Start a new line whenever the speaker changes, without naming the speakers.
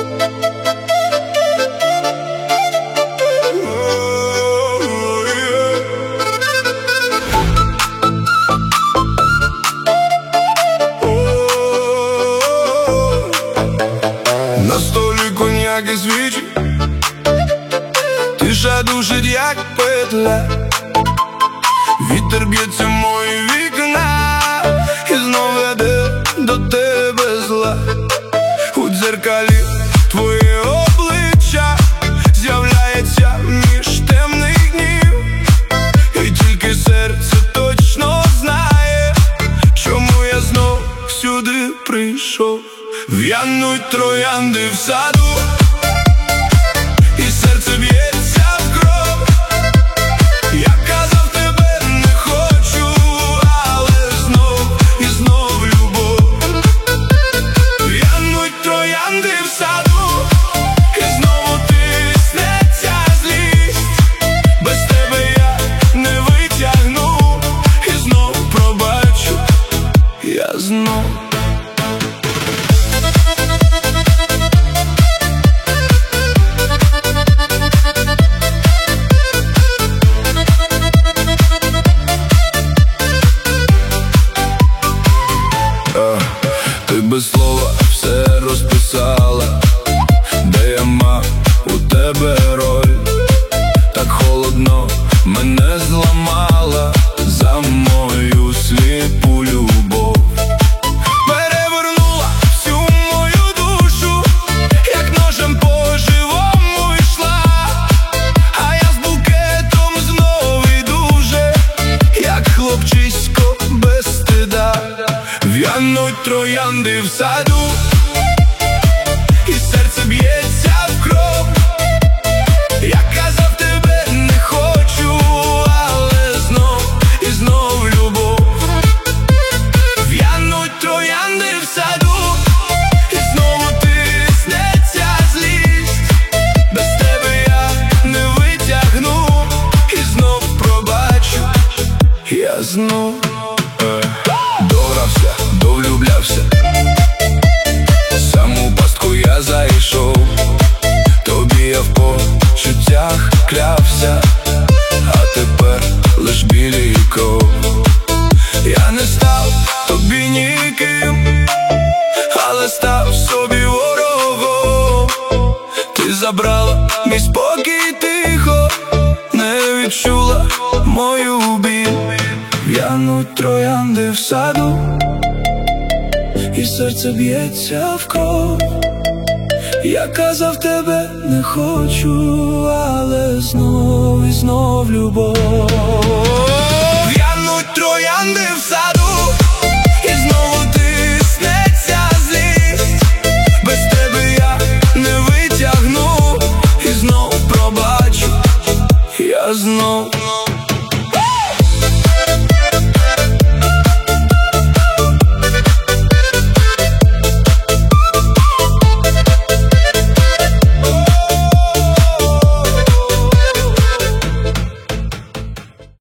На столі коньяк і свічі, тиша душить, як петля. Вітер б'ється в мої вікна і знов веде до тебе зла. У дзеркалі твоє обличчя з'являється між темних днів, і тільки серце точно знає, чому я знов сюди прийшов. В'януть троянди в саду, і серце б'ється в кров. Я казав, тебе не хочу, але знов і знов любов. В'януть троянди в саду, і знову тиснеться злість. Без тебе я не витягну, і знов пробачу я знов. Ти без слова все розписала, де я мав у тебе роль. Так холодно мене зламала за мою сліпу любов. Перевернула всю мою душу, як ножем по живому йшла. А я з букетом знов іду вже, як хлопчисько без стида. В'януть троянди в саду, і серце б'ється в кров. Я казав, тебе не хочу, але знов і знов любов. В'януть троянди в саду, і знову тиснеться злість. Без тебе я не витягну, і знов пробачу я знов. Догрався, довлюблявся, в саму пастку я зайшов. Тобі я в почуттях клявся, а тепер лиш білі кров. Я не став тобі ніким, але став собі ворогом. Ти забрала мій спокій тихо, не відчула мою біль. В'януть троянди в саду, і серце б'ється в кров. Я казав, тебе не хочу, але знов і знов любов.